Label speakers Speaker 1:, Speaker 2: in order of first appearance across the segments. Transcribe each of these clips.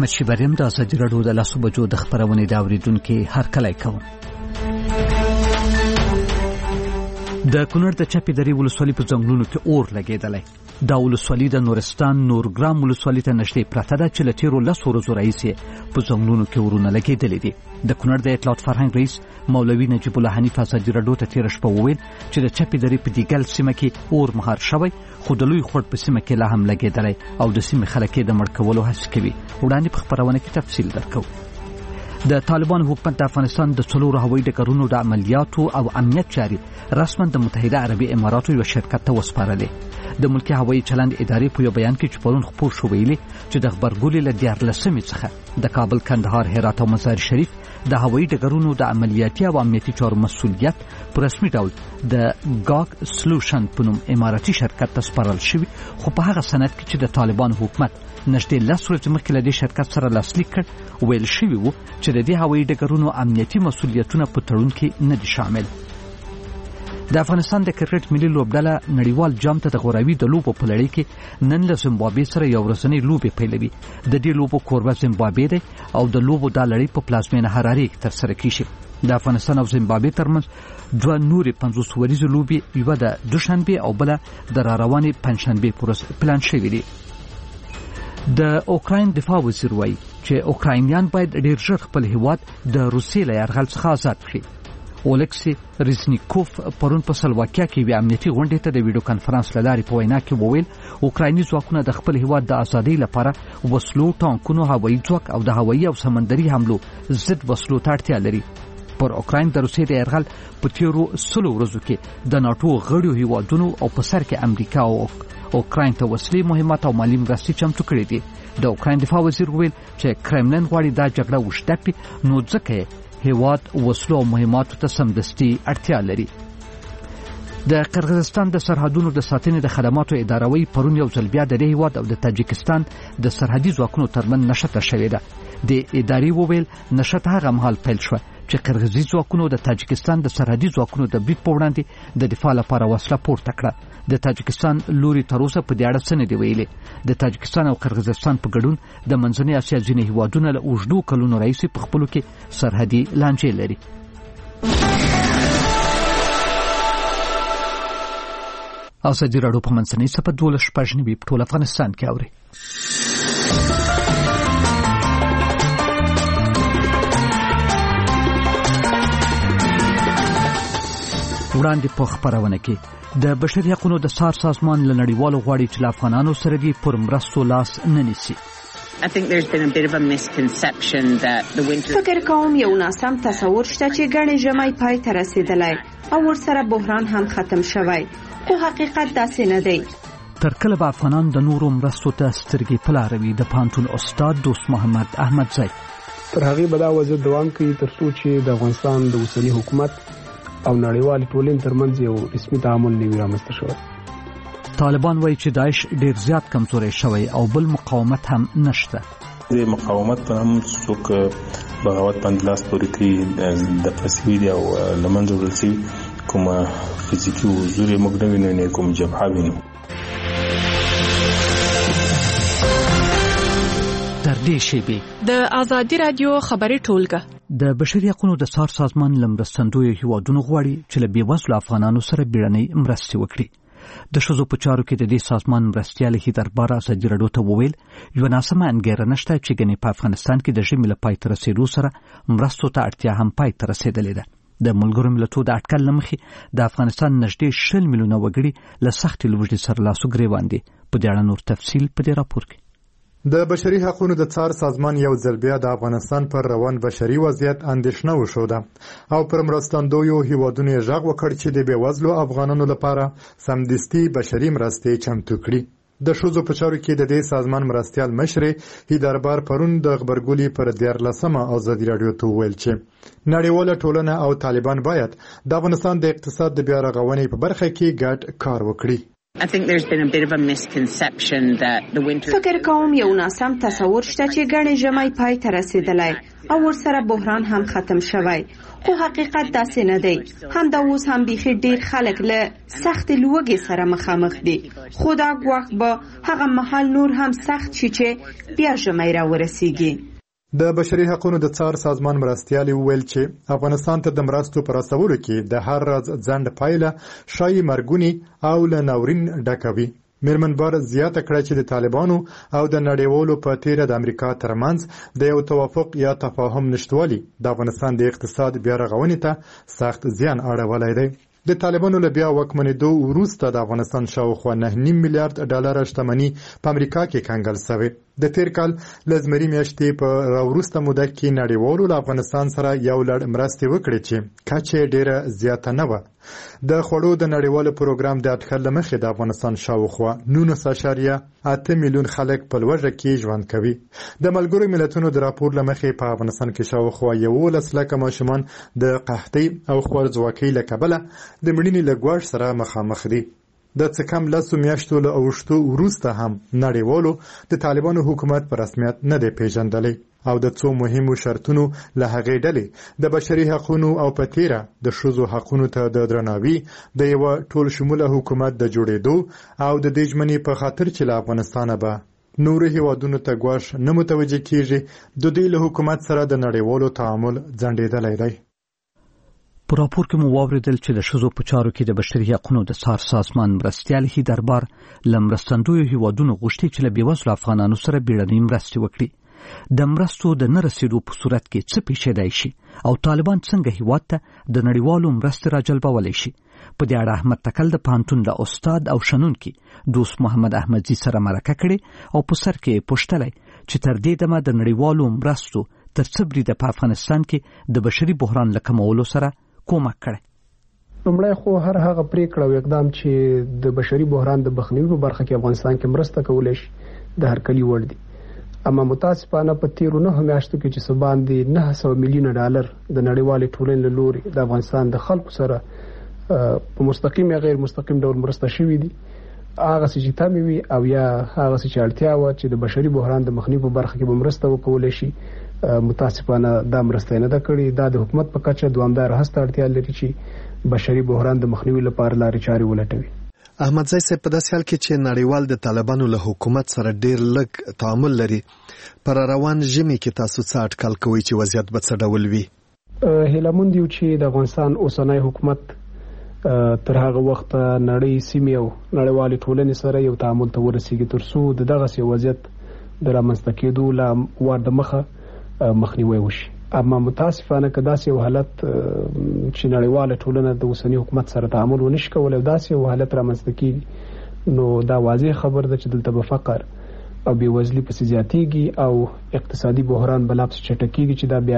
Speaker 1: احمد شیبریم د ازادي راډیو د 10 بجو د خبرونې د اوریدونکو هرکلی کوم. د کونړ د چپې درې ولسوالۍ په ځنګلونو کې اور لګېدلی. دا ولسوالۍ د نورستان نورګرام ولسوالۍ ته نږدې پرته ده چې له تېرو 10 ورځو راهیسې په ځنګلونو کې اورونه لګېدلي دي. د کونړ د اطلاعات فرهنګ رئیس مولوي نجیب الله حنیف ازادي راډیو ته تېره شپه وویل چې د چپې درې په دیګل سیمه کې اور مهار شوی، خو د لوی خوړ په سیمه کې لا هم لګېدلی او د سیمې خلک یې د مړ کولو هڅې کوي. وړاندې په خپرونه کې تفصیل درکوو. د طالبان حکومت د افغانستان د 4 هوایي ډګرونو د عملیاتو او امنیت چاري رسما د متحده عربي اماراتو یو شرکت ته وسپارلې. د ملکی هوایي چلند ادارې په یو بیان کې چې پرون خپور شو ویلي چې د خبرګولې له 14 څخه د کابل، کندهار، هرات او مزار شریف د هوایي ډګرونو د عملیاتي او امنیتي چارو مسؤلیت په رسمي ډول د گاگ سولوشن په نوم اماراتي شرکت ته سپارل شوی، خو په هغه سند کې چې د طالبان حکومت نږدې 10 ورځې مخکې له دې شرکت سره لاسلیک کړ ویل شوی و چې د دې هوایي ډګرونو امنیتي مسؤلیتونه په تړون کې نه دي شامل. د افغانستان د کرکټ ملي لوبډله نړیوال جام ته د غوراوي د لوبو په لړۍ کې نن له زیمبابوې سره یو ورځنۍ لوبې پیلوي. د دې لوبو کوربه زیمبابوې دی او د لوبو د لړۍ په پلازمینه هرارې کې ترسره کیږي. د افغانستان او زیمبابوې ترمنځ 2 نورې 50 ورځې لوبې، یوه د دوشنبه او بله د راروانې پنځشنبه پورې پلان شوې دي. د اوکراین دفاع وزیر وایي چې اوکراینیان باید ډېر ژر خپل هیواد د روسیې له یرغل څخه آزاد کړي. اولکسی ریزنیکوف پرون په سلواکیا کې یو امنیتي غونډې ته د ویډیو کانفرنس له لارې په وینا کې وویل اوکرایني ځواکونه د خپل هیواد د ازادۍ لپاره وسلو، ټانکونو، هوایي ځواک او د هوایي او سمندري حملو ضد وسلو ته اړتیا لري. پر اوکراین د روسیې د یرغل په تیرو 100 ورځو کې د ناټو غړیو هیوادونو او په سر کې امریکا او اوکراین ته وسلې، مهمات او مالي مرستې چمتو کړې دي. د اوکراین دفاع وزیر وویل چې کرملن غواړي دا جګړه وشته کړي، نو ځکه هیواد وسلو او مهماتو ته سمدستي اړتیا لري. د قرغیزستان د سرحدونو د ساتنې د خدماتو ادارهوي پرون یو ځل بیا د دې هیواد او د تاجکستان د سرحدي ځواکونو ترمنځ نښته شوې ده. د ادارې وویل نښته هغه مهال پیل شوه چې قرغیزي ځواکونو د تاجکستان د سرحدي ځواکونو د برید په وړاندې د دفاع لپاره وسله پورته کړه. د تاجکستان لوري تر اوسه په دې اړه څه نه دی ویلي. د تاجکستان او قرغیزستان په ګډون د منځنۍ اسیا ځینې هیوادونه له اوږدو کلونو راهیسې په خپلو کې سرحدي لانجې لري. ازادي راډیو په منځنۍ صفحه 12 په ټول افغانستان کې اوري. وړاندې په خبرونه کې د بشري حقوقو د څار سازمان له نړیوالو غواړي چې له افغانانو سره دې پر مرستو لاس نه نیسي.
Speaker 2: فکر کوم یو ناسم تصور شته چې ګڼې ژمی پای ته رسیدلی او ورسره بحران هم ختم شوی، خو حقیقت داسې نه دی.
Speaker 1: تر کله به افغانان د نورو مرستو ته سترګې پلاروي؟ د پانتون استاد دوست محمد احمدزی
Speaker 3: تر هغې به دا وضعیت دوام کوي تر څو چې د افغانستان د اوسني حکومت او نړیوالې ټولنې ترمنځ یو رسمي تعامل نه وي رامنځته شوی.
Speaker 1: طالبان وایي چې داعش ډېر زیات کمزوری شوی او بل مقاومت هم نشته.
Speaker 4: د مقاومت پر هم څوک بغاوت باندې لاس پورې کوي د فسوي دی او لمنځه وړل شوي کومه فزیکي حضور یې موږ نه وینو، نه کوم جبهه وینو.
Speaker 1: تر دې شیبې
Speaker 5: د ازادي راډیو خبري ټولګه
Speaker 1: د بشري حقوقو د څار سازمان لمرستندوی هیوادونو غواړي چې له بېوزلو افغانانو سره بیړنۍ مرستې وکړي. د ښځو په چارو کې د دې سازمان مرستیال هیدربار ازادي راډیو ته وویل یوه ناسمه انګېرنه شته چې ګنې په افغانستان کې د ژمي له پای ته رسېدو سره مرستو ته اړتیا هم پای ته رسېدلې ده. د ملګرو ملتونو د اټکل له مخې د افغانستان نږدې 20 میلیونه وګړي له سختې لوږې سره لاس و ګرېوان دي. په دې اړه نور تفصیل په دې راپور کې.
Speaker 6: د بشري حقوقو د څار سازمان یو ځل بیا د افغانستان پر روان بشري وضعیت اندېښنه وښوده او پر مرستندویو هیوادونو یې غږ وکړ چې د بېوزلو افغانانو لپاره سمدستي بشري مرستې چمتو کړي. د ښځو په چارو کې د دې سازمان مرستیال مشرې هیدربار پرون د خبرګولي پر 14مه ازادي راډیو ته وویل چې نړیواله ټولنه او طالبان باید د افغانستان د اقتصاد د بیا رغونې په برخه کې ګډ کار وکړي.
Speaker 2: فکر کوم یو ناسم تصور شته چې ګڼې ژمی پای ته رسیدلی او ورسره بحران هم ختم شوی، خو حقیقت داسې نه دی. همدا اوس هم بیخي ډیر خلک له سختې لوږې سره مخامخ دي، خو دا ګواښ به هغه مهال نور هم سخت شي چې بیا ژمی راورسیږي.
Speaker 6: د بشري حقوقو د څار سازمان مرستیالي وویل چې افغانستان ته د مرستو پر رسولو کې د هر راز ځنډ پایله شایي مرګونی او له ناورین ډکوي. میرمنبر زیاته کړه چې د طالبانو او د نړیوالو په تیره د امریکا ترمنځ د یو توافق یا تفاهم نشټوالي د افغانستان د اقتصاد بیا رغونې ته سخت زیان اړولی دی. د طالبانو له بیا واکمنېدو وروسته د افغانستان شاوخوا 9.5 میلیارډ ډالر شتمني په امریکا کې کنګل شوې. د تیر کال لزمري میاشتې په راوروسته موده کې نړیوالو له افغانستان سره یو لړ مرستې وکړې چې کچه ډیره زیاته نه وه. د خوړو د نړیوالو پروګرام د اټکل له مخې د افغانستان شاوخوا 19.8 میلیون خلک په لوږه کې ژوند کوي. د ملګرو ملتونو د راپور له مخې په افغانستان کې شاوخوا 11 لکه ماشومان د قحطۍ او خوارځواکۍ له کبله د مړینې له ګواښ سره مخامخ دي. د څه کم 10 میاشتو له اوښتو وروسته هم نړیوالو د طالبانو حکومت په رسمیت نه دی پیژندلی او د څو مهمو شرطونو له هغې ډلې د بشري حقوقو او په تیره د ښځو حقوقو ته د درناوي د یو ټول شموله حکومت د جوړېدو او د دې ژمنې په خاطر چې له افغانستانه به نورو هیوادونو ته ګواښ نه متوجه کیږي د دوی له حکومت سره د نړیوالو تعامل ځنډېدلی دی.
Speaker 1: په راپور کې مو واوریدل چې د ښځو په چارو کې د بشري حقوقو د څار سازمان مرستیال هی دربار له مرستندویو هیوادونو غوښتي چې له بېوزلو افغانانو سره بیړنۍ مرستې وکړي. د مرستو د نه رسیدو په صورت کې څه پیښیدای شي او طالبان څنګه هیواد ته د نړیوالو مرستې راجلبولی شي. په دې اړه احمد تکل د پوهنتون له استاد او شنونکي دوست محمد احمدزي سره مرکه کړې او په سر کې پوښتلی چې تر دې دمه د نړیوالو مرستو تر څه بریده په افغانستان کې د بشري بحران له کمولو سره کومک کړي.
Speaker 3: لومړی خو هر هغه پریکړه او اقدام چې د بشري بحران د مخنیوي په برخه کې افغانستان کې مرسته کولای شي د هرکلي وړ دي. اما متاسفانه په تیرو 9 میاشتو کې چې باندې 900 میلیون ډالر د نړیوالې ټولنې له لوري د افغانستان د خلکو سره په مستقیم یا غیر مستقیم ډول مرسته شوې دي، هغه چې تامي وي او یا هغه چې اړتیا و چې د بشري بحران د مخنیوي په برخه کې به مرسته وکولای شي، متاسفانه دا مرسته نه ده کړې. دا د حکومت په کچه دوامدار هڅه اړتیا لري چې بشري بحران د مخنیوي لپاره لارې چارې ولټوي.
Speaker 7: احمدزي صاحب په داسې حال کې چې نړیوال د طالبانو له حکومت سره ډیر لږ تعامل لري، پر روان ژمي کې تاسو څه اټکل کوئ چې وضعیت به څه ډول وي؟
Speaker 3: هیله یو چې د افغانستان اوسنی حکومت تر هغه وخت نړۍ سیمې او نړیوالې ټولنې سره یو تعامل ته ورسیږي تر څو د دغسې وضعیت د رامنځته کېدو له وار د مخه مخنیوی وشي. اما متاسفانه که داسې یو حالت چې نړیواله ټولنه د اوسني حکومت سره تعامل ونشي کولی او داسې یو حالت رامنځته کېږي، نو دا واضح خبر ده چې دلته به فقر او بېوزلي پسې زیاتېږي او اقتصادي بحران به لا پسې چټکېږي چې دا بیا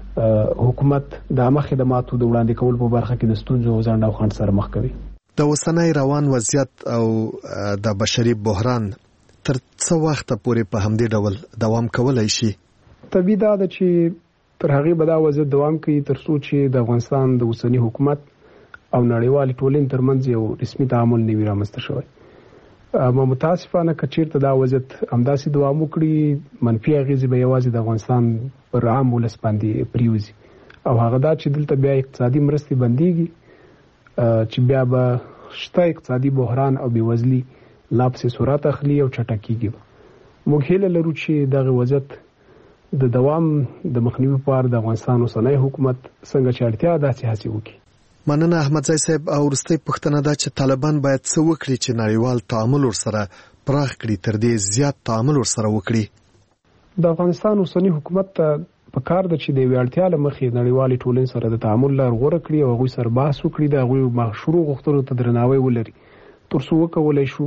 Speaker 3: حکومت د عامه خدماتو د وړاندې کولو په برخه کې د ستونزو او ځنډ او خنډ سره مخ کوي.
Speaker 7: د اوسنی روان وضعیت او د بشري بحران تر څه وخته پورې په همدې ډول دوام کولی شي؟
Speaker 3: طبیعي دا ده چې تر هغې به دا وضعیت دوام کوي تر څو چې د افغانستان د اوسني حکومت او نړیوالې ټولنې ترمنځ یو رسمي تعامل نه وي رامنځته شوی. اما متاسفانه که چېرته دا وضعیت همداسې دوام وکړي، منفي اغېزې به یوازې د افغانستان پر عام ولس باندې پرېوځي او هغه دا چې دلته بیا اقتصادي مرستې بندېږي چې بیا به شته اقتصادي بحران او بېوزلي لا پسې سرعت اخلي او چټکېږي. موږ هیله لرو چې دغه وضعیت د دوام د مخنیوي لپاره د افغانستان اوسنی حکومت څنګه چې اړتیا داسې هڅې وکړي.
Speaker 7: مننه احمدزي صاحب. او وروستۍ پوښتنه ده چې طالبان باید څه وکړي چې نړیوال تعامل ورسره پراخ کړي، تر دې زیات تعامل ورسره وکړي؟
Speaker 3: د افغانستان اوسنی حکومت ته پکار ده چې د یوې اړتیا له مخې نړیوالې ټولنې سره د تعامل لار غوره کړي او هغوی سره بحث وکړي، د هغوی مشروع غوښتنو ته درناوی ولري تر څو وکولی شو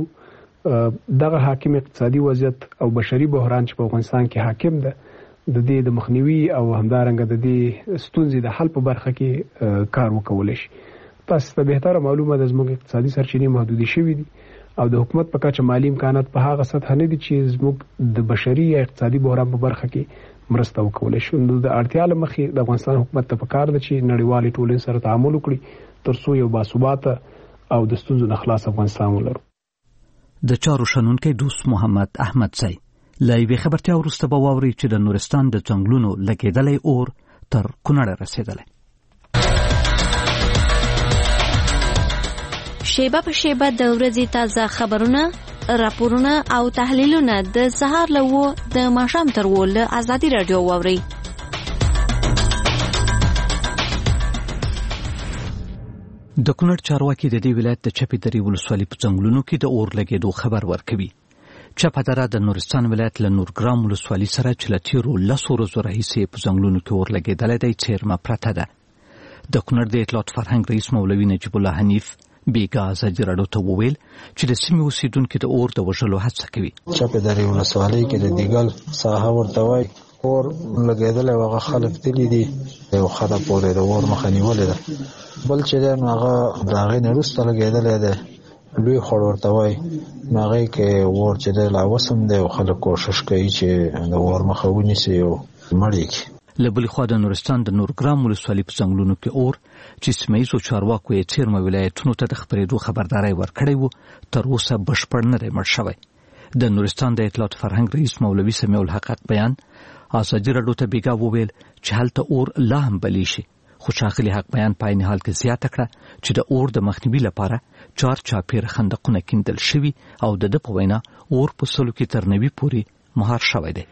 Speaker 3: دغه حاکم اقتصادي وضعیت او بشري بحران چې په افغانستان کې حاکم ده د دې د مخنیوي او همدارنګه د دې ستونزې د حل په برخه کې کار وکولی شي. تاسو ته بهتره معلومه ده زموږ اقتصادي سرچینې محدودې شوي دي او د حکومت په کچه مالي امکانات په هغه سطح نه دي چې زموږ د بشري یا اقتصادي بحران په برخه کې مرسته وکولی شي. نو د اړتیا له مخې د افغانستان حکومت ته پکار ده چې نړیوالې ټولنې سره تعامل وکړي تر څو یو باثباته او د ستونزو نه خلاص افغانستان ولرو.
Speaker 1: د چارو شنونکي دوست محمد احمد زئی لایوي خبرتیا وروسته به واوري چې د نورستان د ځنګلونو لګیدلې اور تر کونړ رسیدلی.
Speaker 8: شیبه په شیبه د ورځې تازه خبرونه، راپورونه او تحلیلونه د سهار له 9 د ماښام تر 10 له ازادي رادیو واوري.
Speaker 1: د کونړ چارواکي د دې ولایت د چپې درې ولسوالۍ په ځنګلونو کې د اور لګېدو خبر ورکوي. چپه دره د نورستان ولایت له نورګرام ولسوالۍ سره چې له تېرو 10 ورځو راهیسې په ځنګلونو کې اور لګېدلی دی څیرمه پرته ده. د کونړ د اطلاعات فرهنګ رئیس مولوي نجیب الله حنیف بیګا ازادي راډیو ته وویل چې د سیمې اوسیدونکو د اور د وژلو هڅه کوي.
Speaker 9: چپه درې ولسوالۍ کې د دیګل ساحه ورته وایي اور لګېدلی هغه خلک تللی دي یو خره پورې د اور مخه نیولې ده. بل چې دی نو هغه د هغې نه وروسته لګېدلی دی لوی خوړ ورته وایي نو هغې کې اور چې دی لا اوس هم دی او خلک کوشش کوي چې د اور مخه ونیسي او مړ یې کړي.
Speaker 1: له بلې خوا د نورستان د نورګرام ولسوالۍ په ځنګلونو کې اور چې سیمه ییزو چارواکو یې څیرمه ولایتونو ته د خپرېدو خبرداری ورکړی و تر اوسه بشپړ نه دی مړ شوی. د نورستان د اطلاعات فرهنګ رئیس مولوي سمیع الحق بیان ازادي راډیو ته بیګا وویل چې هلته اور لا هم بلی شي، خو ښاغلي حق بیان په عین حال کې زیاته کړه چې د اور د مخنیوي لپاره 4 چاپیره خندقونه کیندل شوي او د ده په وینا اور په سلو کې تر 90 پورې مهار شوی دی.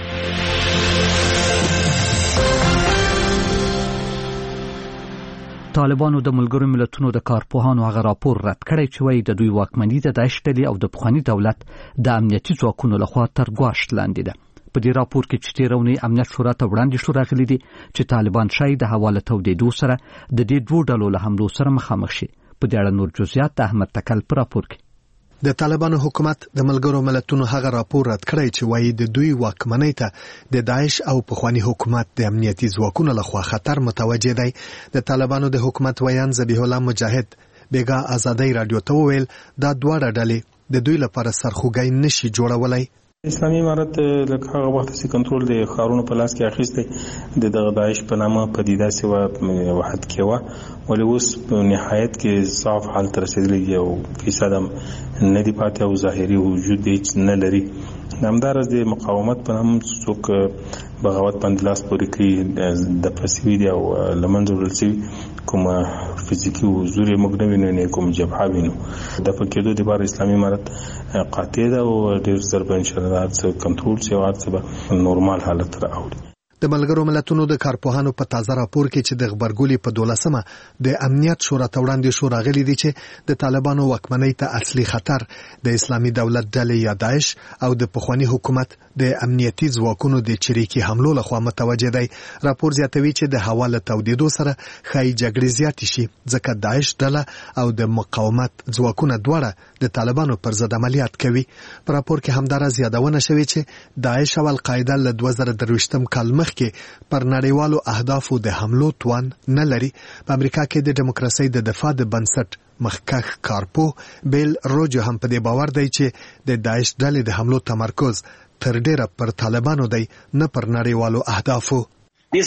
Speaker 1: طالبانو د ملګرو ملتونو د کارپوهانو هغه راپور رد کړی چې وایي د دوی واکمني د داعش ډلې او د پخواني دولت د امنیتي ځواکونو لخوا تر ګواښ لاندې ده. په دې راپور کې چې تېره اونۍ امنیت شورا ته وړاندې شو راغلي دي چې طالبان شاید د حواله تودېدو سره د دې دوو ډلو له حملو سره مخامخ شي. په دې اړه نور جزئیات د احمد تکل په راپور کې.
Speaker 7: د طالبانو حکومت د ملګرو ملتونو هغه راپور رد کړی چې وایي د دوی واکمنۍ ته د داعش او پخواني حکومت د امنیتي ځواکونو لخوا خطر متوجه دی. د طالبانو د حکومت ویان ذبیح الله مجاهد بیګا ازادي راډیو ته وویل دا دواړه ډلې د دوی لپاره سرخوږی نشي جوړولای.
Speaker 4: اسلامي امارت لکه هغه وخت چې کنټرول د ښارونو په لاس کې اخیستی د دغه داعش په نامه پدیده سیوه وحد کې وه، ولې اوس په نهایت کې صاف حالت رسېدلی دی او فیصد هم نه دی پاتې او ظاهري وجود هیڅ نه لري. همداراز د مقاومت په نام څوک بغاوت باندې لاس پورې کړي د پسوي دی او له منځه وړل شوي کوم فزیکي حضور یې موږ نه وینو نه کوم جبهه وینو. د پکېدو دپاره اسلامي امارت قاطع ده او ډېر ژر به انشاءالله هر څه کنټرول شي او هر څه به نورمال حالت ته راوړي.
Speaker 7: د ملګرو ملتونو د کارپوهانو په تازه راپور کې چې د غبرګولي په 12مه د امنیت شورا ته وړاندې شو راغلي دي چې د طالبانو واکمنۍ ته اصلي خطر د اسلامي دولت ډلې یا داعش او د پخواني حکومت د امنیتي ځواکونو د چریکي حملو لخوا متوجه دی. راپور زیاتوي چې د حواله تودېدو سره ښایي جګړې زیاتې شي ځکه داعش ډله او د مقاومت ځواکونه دواړه د طالبانو پر ضد عملیات کوي. په راپور کې همداراز یادونه شوې چې داعش او القاعده له 2023م کال کې پر نړیوالو اهدافو د حملو توان نه لري. په امریکا کې د دیموکراسۍ د دفاع د بنسټ مخکښ کارپو بیل روجو هم په دې باور دی چې د داعش ډلې د حملو تمرکز تر ډیره پر طالبانو دی نه پر نړیوالو اهدافو.
Speaker 10: د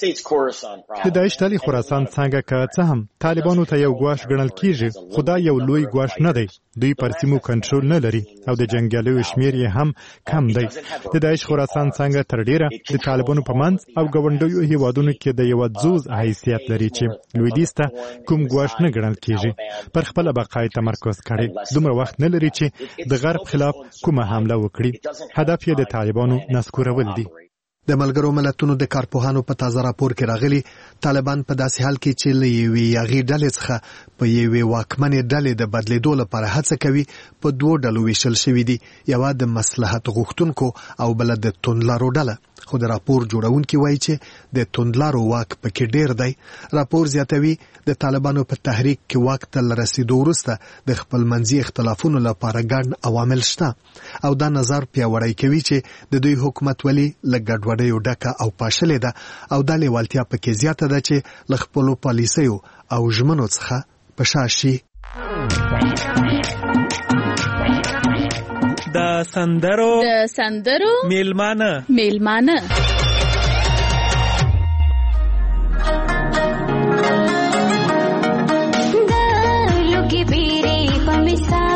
Speaker 6: داعش ډلې خراسان څنګه که څه هم طالبانو ته یو ګواښ ګڼل کیږي خو دا یو لوی ګواښ نه دی. دوی پر سیمو کنټرول نه لري او د جنګیالیو شمیر یې هم کم دی. د داعش خراسان څنګه تر ډیره د طالبانو په منځ او ګاونډیو هیوادونو کې د یو ځوز حیثیت لري چې لویدیځ ته کوم ګواښ نه ګڼل کیږي. پر خپله بقا تمرکز کړي، دومره وخت نه لري چې د غرب خلاف کومه حمله وکړي. هدف یې د طالبانو نسکورول دي.
Speaker 7: د ملګرو ملتونو د کارپوهانو په تازه راپور کې راغلي طالبان په داسې حال کې چې له یوې یاغي ډلې څخه په یوې واکمنې ډلې د بدلیدو لپاره هڅه کوي په 2 ډلو ویشل شوي دي، یوه د مصلحت غوښتونکو او بله د توندلارو ډله. خو د راپور جوړونکي وایي چې د توندلارو واک پکې ډیر دی. راپور زیاتوي د طالبانو په تحریک کې واک ته رسیدو وروسته د خپل منځي اختلافونو لپاره ګڼ عوامل شته او دا نظر پیاوړی کوي چې د دوی حکومتولي له ګډوډیو ډکه او پاشلې ده او دا لیوالتیا پکې زیاته ده چې له خپلو پالیسیو او ژمنو څخه په شا شي.
Speaker 11: د سندرو میلمانه
Speaker 12: د لوګي بیرې په مثال